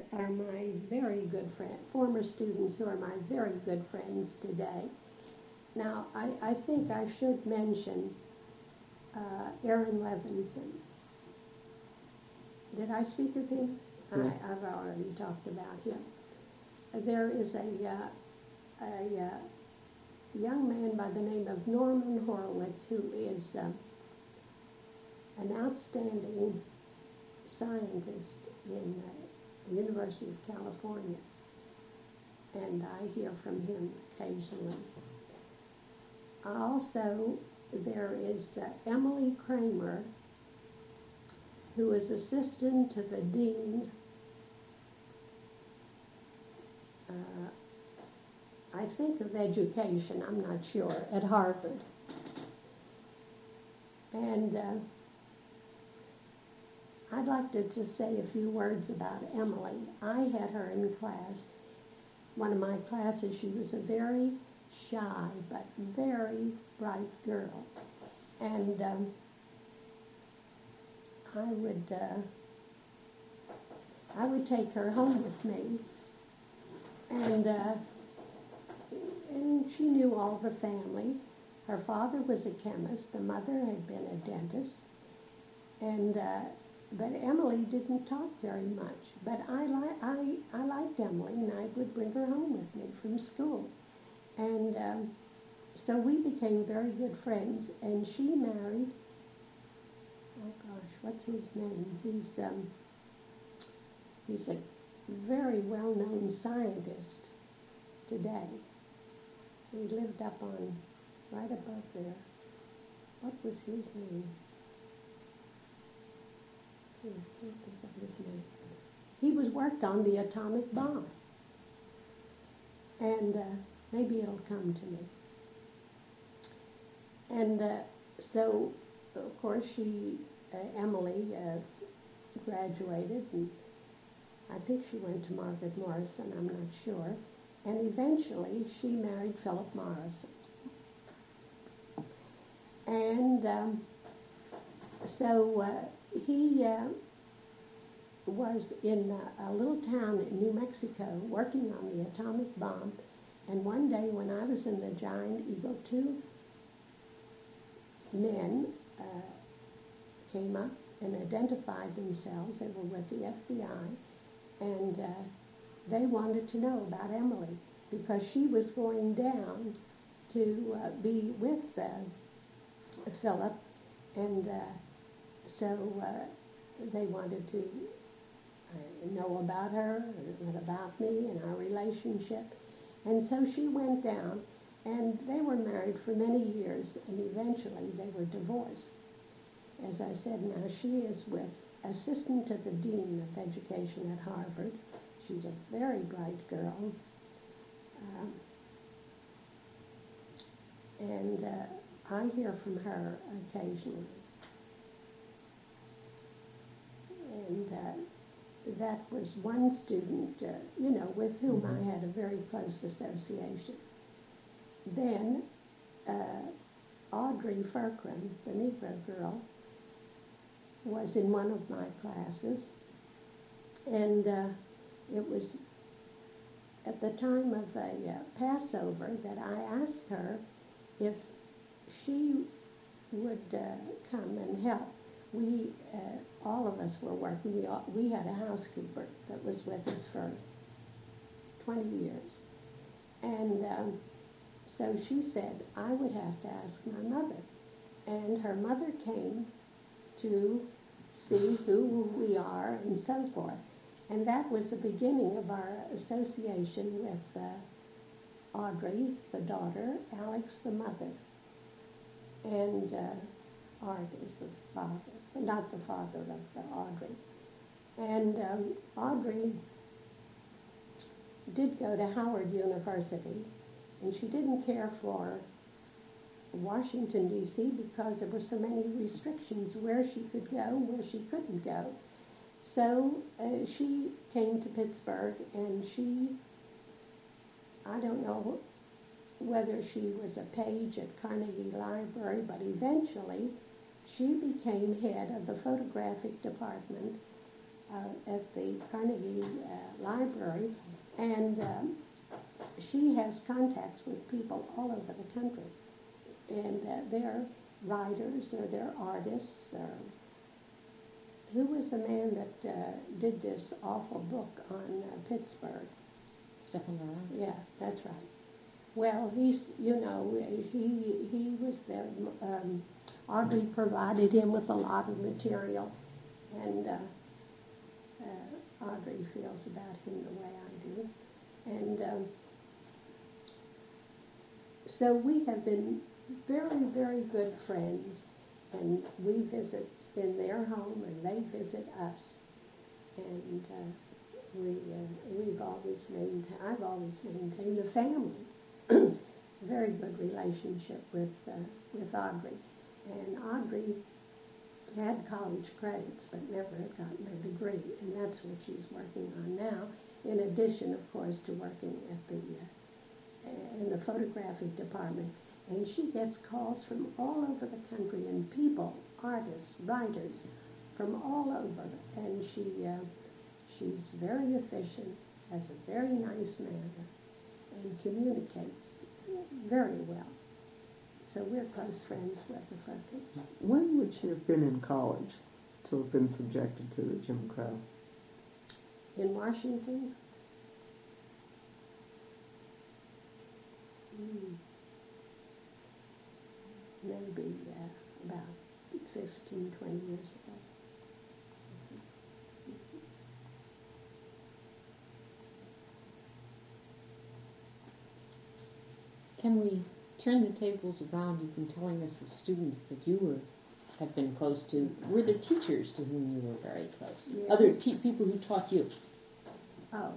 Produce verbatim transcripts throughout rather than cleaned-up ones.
are my very good friend, former students who are my very good friends today. Now, I, I think I should mention uh, Aaron Levinson. Did I speak of him? Yes. I, I've already talked about him. Uh, there is a, uh, a uh, young man by the name of Norman Horowitz who is uh, an outstanding scientist in uh, the University of California, and I hear from him occasionally. Also, there is uh, Emily Kramer, who is assistant to the dean, uh, I think of education, I'm not sure, at Harvard. And uh, I'd like to just say a few words about Emily. I had her in class, one of my classes. She was a very shy but very bright girl. And um, I would uh, I would take her home with me, and uh, and she knew all the family. Her father was a chemist. The mother had been a dentist, and uh, but Emily didn't talk very much. But I li- I I liked Emily, and I would bring her home with me from school, and um, so we became very good friends. And she married. Oh gosh, what's his name? He's um, he's a very well-known scientist today. He lived up on, right above there. What was his name? Oh, I can't think of his name. He was worked on the atomic bomb. And uh, maybe it'll come to me. And uh, so, of course, she, uh, Emily, uh, graduated, and I think she went to Margaret Morrison, I'm not sure. And eventually, she married Philip Morrison. And um, so uh, he uh, was in a, a little town in New Mexico working on the atomic bomb. And one day when I was in the Giant Eagle, two men uh, came up and identified themselves. They were with the F B I, and uh, they wanted to know about Emily because she was going down to uh, be with uh, Philip, and uh, so uh, they wanted to uh, know about her and about me and our relationship. And so she went down, and they were married for many years, and eventually they were divorced. As I said, now she is with assistant to the dean of education at Harvard. She's a very bright girl. Um, and uh, I hear from her occasionally. And uh, that was one student, uh, you know, with whom Mm-hmm. I had a very close association. Then uh, Audrey Ferkram, the Negro girl, was in one of my classes, and uh, it was at the time of a uh, Passover that I asked her if she would uh, come and help. We, uh, all of us were working. We, all, we had a housekeeper that was with us for twenty years. And um, so she said, I would have to ask my mother. And her mother came to see who we are and so forth. And that was the beginning of our association with uh, Audrey, the daughter, Alex, the mother, and uh, Art is the father, not the father of uh, Audrey. And um, Audrey did go to Howard University, and she didn't care for Washington, D C because there were so many restrictions where she could go and where she couldn't go. So uh, she came to Pittsburgh, and she, I don't know whether she was a page at Carnegie Library, but eventually she became head of the photographic department uh, at the Carnegie uh, Library, and um, she has contacts with people all over the country, and uh, they're writers or they're artists. Or who was the man that uh, did this awful book on uh, Pittsburgh? Stephen Moran. Yeah, that's right. Well, he's, you know, he he was there. Um, Audrey provided him with a lot of material, and uh, uh, Audrey feels about him the way I do. And um, so we have been very, very good friends, and we visit in their home, and they visit us. And uh, we, uh, we've always maintained, I've always maintained a family. Very good relationship with uh, with Audrey. And Audrey had college credits but never had gotten her degree, and that's what she's working on now, in addition, of course, to working at the uh, in the photographic department. And she gets calls from all over the country, and people, artists, writers, from all over. And she uh, she's very efficient, has a very nice manner, and communicates very well. So we're close friends with the Firkins. When would she have been in college to have been subjected to the Jim Crow? In Washington? Mm. Maybe uh, about fifteen, twenty years ago. Can we turn the tables around? You've been telling us of students that you were have been close to. Were there teachers to whom you were very close? Yes. Other te- people who taught you? Oh.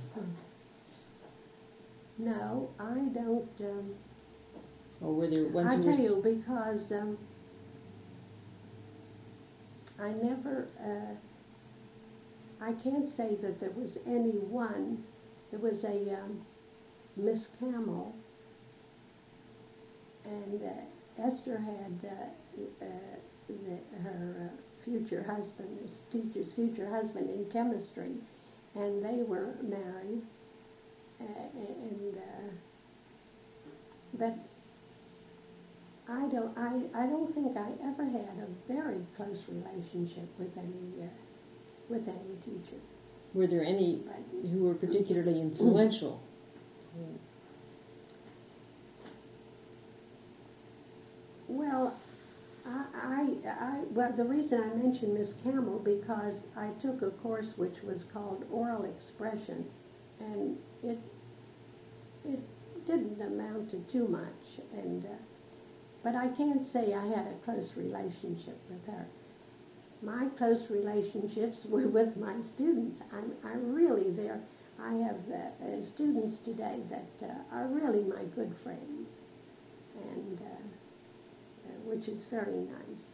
No, I don't. Um, or were there ones I who tell were... you, because um, I never, uh, I can't say that there was any one. There was a um, Miss Camel, and uh, Esther had uh, uh, the, her uh, future husband, this teacher's future husband in chemistry, and they were married, uh, and uh, but I don't, I, I don't think I ever had a very close relationship with any, uh, with any teacher. Were there any But, who were particularly influential? Well, I, I, I, well, the reason I mentioned Miss Camel, because I took a course which was called Oral Expression, and it, it didn't amount to too much, and, uh, but I can't say I had a close relationship with her. My close relationships were with my students. I'm, I'm really there. I have uh, uh, students today that uh, are really my good friends, and uh, uh, which is very nice.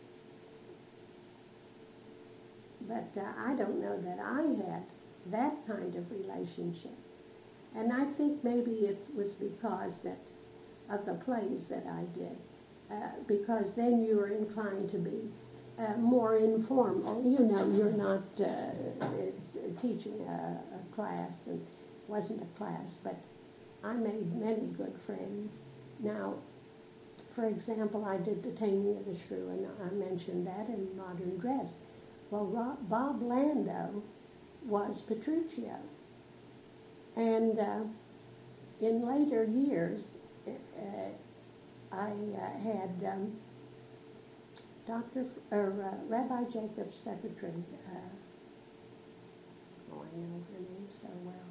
But uh, I don't know that I had that kind of relationship. And I think maybe it was because that of the plays that I did, uh, because then you were inclined to be Uh, more informal. You know, you're not uh, teaching a, a class, and wasn't a class, but I made many good friends. Now, for example, I did The Taming of the Shrew, and I mentioned that in Modern Dress. Well, Rob, Bob Lando was Petruchio, and uh, in later years, uh, I uh, had um, Doctor or uh, Rabbi Jacob's secretary. Uh, oh, I know her name so well.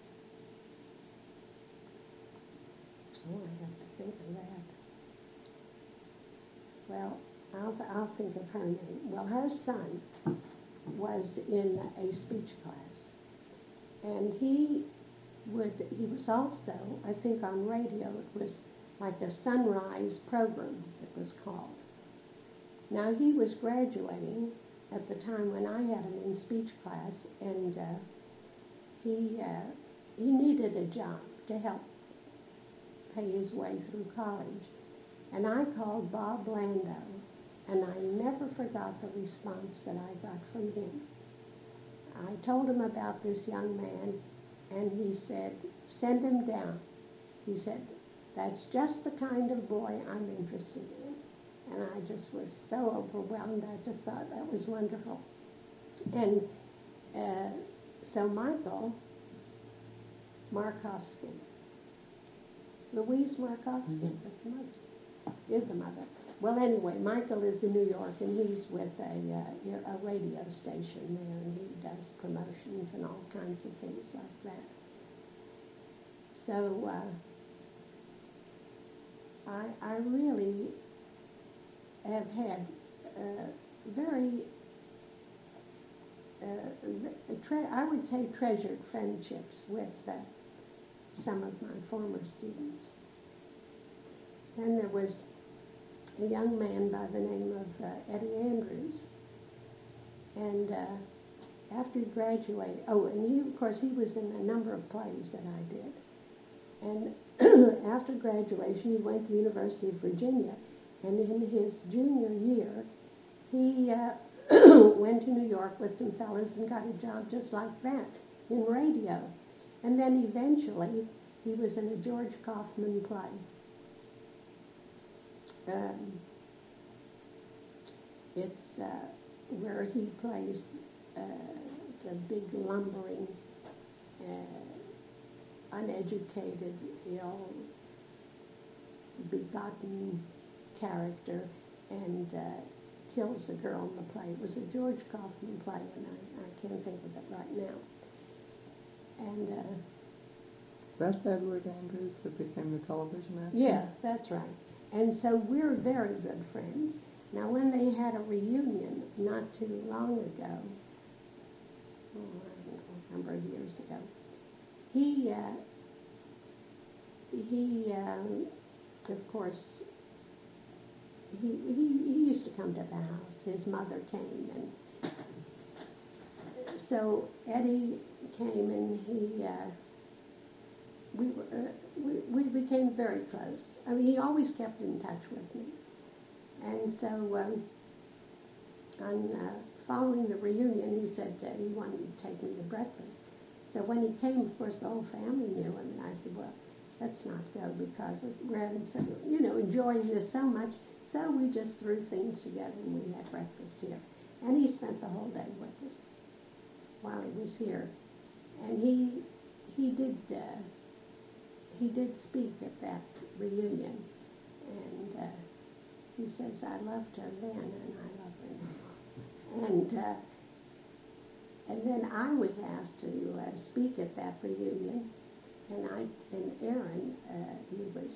Oh, I have to think of that. Well, I'll I'll think of her name. Well, her son was in a speech class, and he would he was also, I think, on radio. It was like a sunrise program, it was called. Now, he was graduating at the time when I had him in speech class, and uh, he uh, he needed a job to help pay his way through college. And I called Bob Lando, and I never forgot the response that I got from him. I told him about this young man, and he said, send him down. He said, that's just the kind of boy I'm interested in. And I just was so overwhelmed. I just thought that was wonderful. And uh, so Michael Markovsky, Louise Markovsky Mhm. was the mother, is the mother. Well, anyway, Michael is in New York, and he's with a, uh, a radio station there, and he does promotions and all kinds of things like that. So uh, I, I really have had uh, very, uh, tre- I would say treasured friendships with uh, some of my former students. Then there was a young man by the name of uh, Eddie Andrews. And uh, after he graduated, oh, and he, of course, he was in a number of plays that I did. And after graduation, he went to the University of Virginia. And in his junior year, he uh, went to New York with some fellows and got a job just like that in radio. And then eventually, he was in a George Kaufman play. Um, it's uh, where he plays uh, the big lumbering, uh, uneducated, ill, begotten character, and uh, kills a girl in the play. It was a George Kaufman play, and I, I can't think of it right now. And uh, Is that Edward Andrews that became the television actor? yeah, that's right. And so we're very good friends. Now, when they had a reunion not too long ago, oh, I don't know, a number of years ago, he, uh, he, um, of course, he, he, he used to come to the house. His mother came, and so Eddie came, and he, uh, we, were, uh, we, we became very close. I mean, he always kept in touch with me. And so um, on uh, following the reunion, he said uh, he wanted to take me to breakfast. So when he came, of course, the whole family knew him, and I said, well, let's not go because we're having so, you know, enjoying this so much. So we just threw things together, and we had breakfast here. And he spent the whole day with us while he was here. And he he did uh, he did speak at that reunion, and uh, he says, I loved her then, and I love her now. And uh, and then I was asked to uh, speak at that reunion, and I and Aaron, uh, he was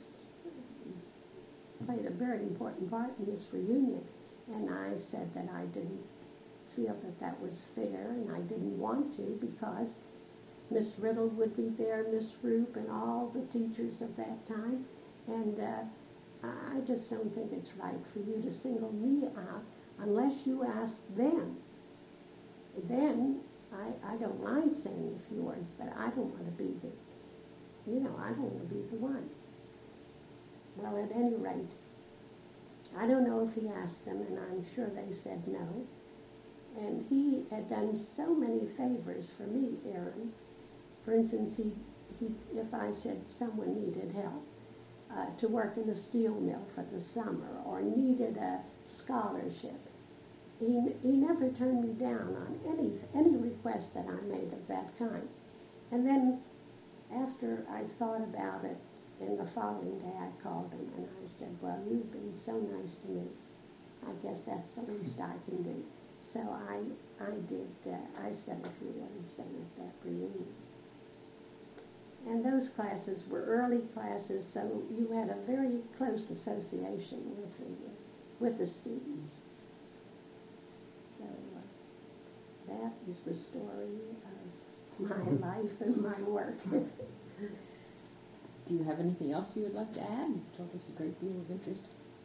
played a very important part in this reunion, and I said that I didn't feel that that was fair, and I didn't want to because Miss Riddle would be there, Miss Roop, and all the teachers of that time, and uh, I just don't think it's right for you to single me out unless you ask them. Then I, I don't mind saying a few words, but I don't want to be the, you know, I don't want to be the one. Well, at any rate, I don't know if he asked them, and I'm sure they said no. And he had done so many favors for me, Aaron. For instance, he, he if I said someone needed help uh, to work in a steel mill for the summer or needed a scholarship, he, he never turned me down on any, any request that I made of that kind. And then after I thought about it, and the following day I called him and I said, well, you've been so nice to me. I guess that's the least I can do. So I I did, uh, I said a few words then at that reunion. And those classes were early classes, so you had a very close association with the, with the students. So uh, that is the story of my life and my work. Do you have anything else you would like to add? You told us a great deal of interest.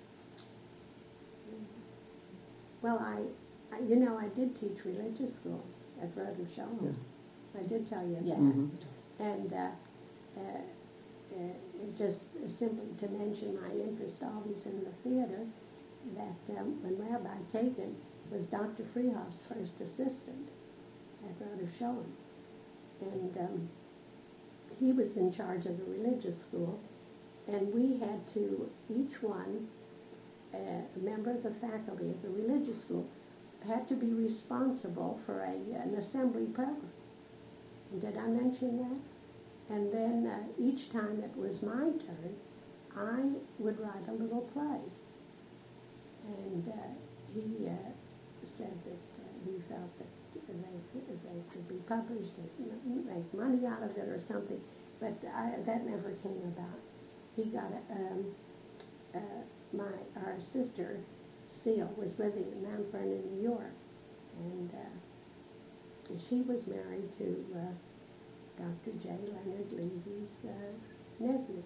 Well, I, I, you know, I did teach religious school at Rhoda Shalom. Yeah. I did tell you Yes. that. Mhm. And uh, uh, uh, just simply to mention my interest always in the theater, that um, when Rabbi Kagan was Doctor Freehoff's first assistant at Rhoda show him. And um, he was in charge of the religious school, and we had to, each one, uh, a member of the faculty of the religious school, had to be responsible for a, an assembly program. Did I mention that? And then uh, each time it was my turn, I would write a little play. And uh, he uh, said that uh, he felt that they, they could be published and make money out of it or something, but I, that never came about. He got a, um, uh, my, our sister, Seal, was living in Mount Vernon, New York, and uh, she was married to uh, Doctor J. Leonard Levy's uh, nephew.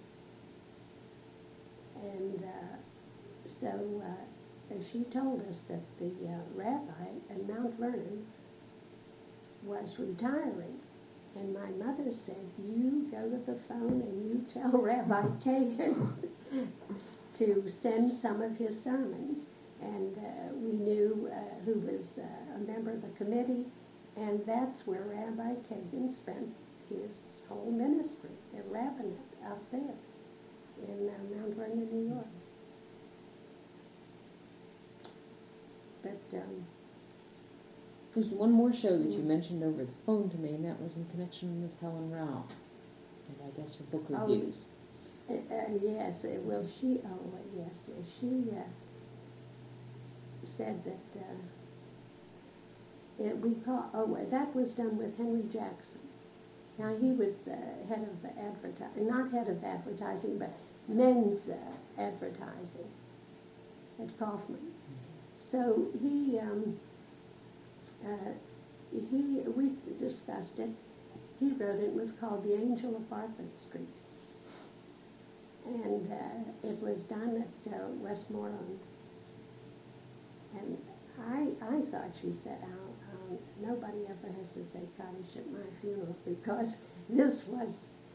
And uh, so uh, she told us that the uh, rabbi at Mount Vernon was retiring. And my mother said, you go to the phone and you tell Rabbi Kagan to send some of his sermons. And uh, we knew uh, who was uh, a member of the committee, and that's where Rabbi Kagan spent his whole ministry, at Ravenna, out there in uh, Mount Vernon, New York. But um, there's one more show that you mentioned over the phone to me, and that was in connection with Helen Rao, and I guess her book reviews. Oh, uh, uh, yes, uh, well, she, oh, uh, yes, uh, she uh, said that uh, it, we call, oh, uh, that was done with Henry Jackson. Now, he was uh, head of advertising, not head of advertising, but men's uh, advertising at Kaufman's. So he, um, uh, he, we discussed it. He wrote it. It was called The Angel of Bartlett Street. And uh, it was done at uh, Westmoreland. And I, I thought, she said, oh, um, nobody ever has to say Kaddish at my funeral, because this was...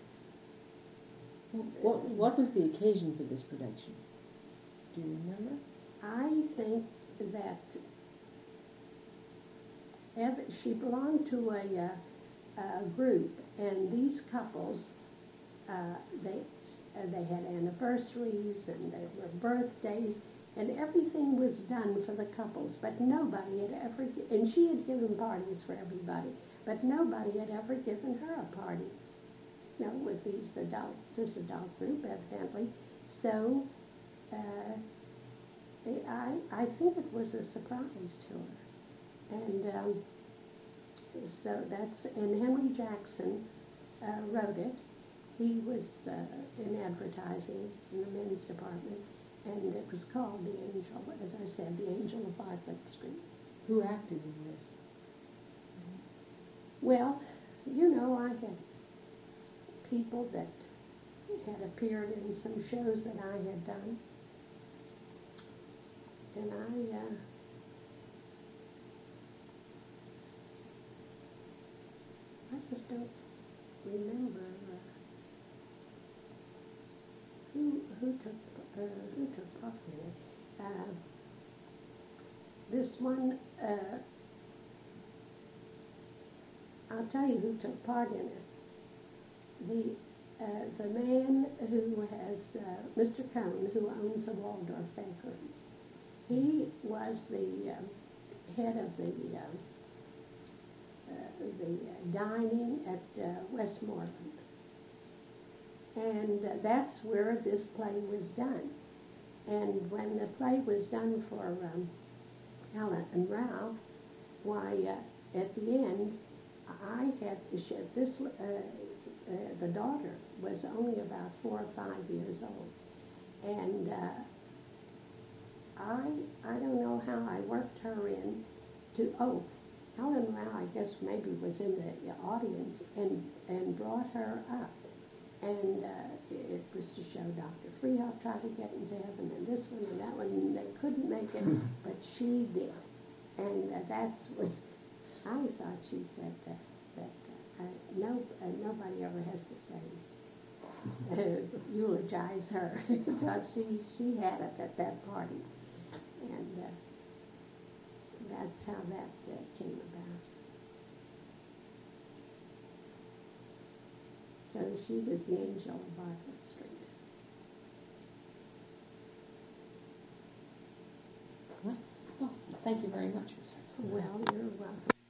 What, what was the occasion for this production? Do you remember? I think that ev- she belonged to a, uh, a group, and these couples, uh, they, uh, they had anniversaries, and there were birthdays, and everything was done for the couples, but nobody had ever, and she had given parties for everybody, but nobody had ever given her a party, you know, with these adult, this adult group, evidently. So, uh, I, I think it was a surprise to her. And um, so that's, and Henry Jackson uh, wrote it. He was uh, in advertising in the men's department, and it was called The Angel, as I said, The Angel of Bartlett Street. Who acted in this? Well, you know, I had people that had appeared in some shows that I had done. And I, uh, I just don't remember uh, who who took uh, who took part in it. Uh, this one, uh, I'll tell you who took part in it. The uh, the man who has uh, Mister Cohn, who owns the Waldorf Bakery. He was the uh, head of the uh, uh, the uh, dining at uh, Westmoreland, and uh, that's where this play was done. And when the play was done for um, Helen and Ralph, why uh, at the end I had this. Uh, uh, the daughter was only about four or five years old, and. Uh, I I don't know how I worked her in to, oh, Helen Rao, I guess maybe was in the audience and, and brought her up. And uh, it was to show Doctor Freehoff tried to get into heaven, and this one and that one, and they couldn't make it, but she did. And uh, that's was, I thought she said that, that uh, no, uh, nobody ever has to say, uh, eulogize her, because she, she had it at that party. And uh, that's how that uh, came about. So she was the angel of Bartlett Street. Well, thank you very much, Miz Hartzell. Well, you're welcome.